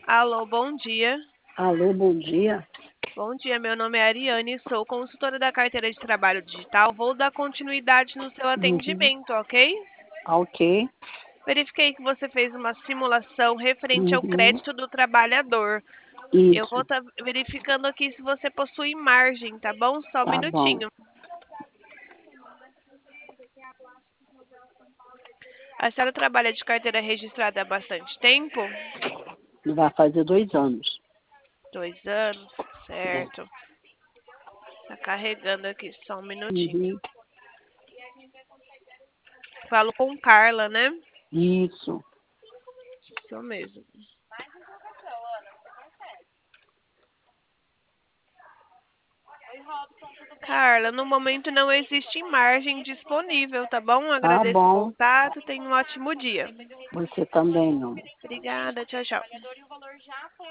Alô, bom dia. Alô, bom dia. Bom dia, meu nome é Ariane, sou consultora da carteira de trabalho digital. Vou dar continuidade no seu Uhum. atendimento, ok? Ok. Verifiquei que você fez uma simulação referente ao Uhum. crédito do trabalhador. Eu vou Isso, estar verificando aqui se você possui margem, tá bom? Só um tá bom. minutinho. A senhora trabalha de carteira registrada há bastante tempo? Vai fazer 2 anos. 2 anos, É. certo. Tá carregando aqui, só um minutinho. Uhum. Falo com Carla, né? Isso. Isso mesmo. Carla, no momento não existe margem disponível, tá bom? Tá Agradeço o bom. contato, tenha um ótimo dia. Você também não. Obrigada, tchau, tchau.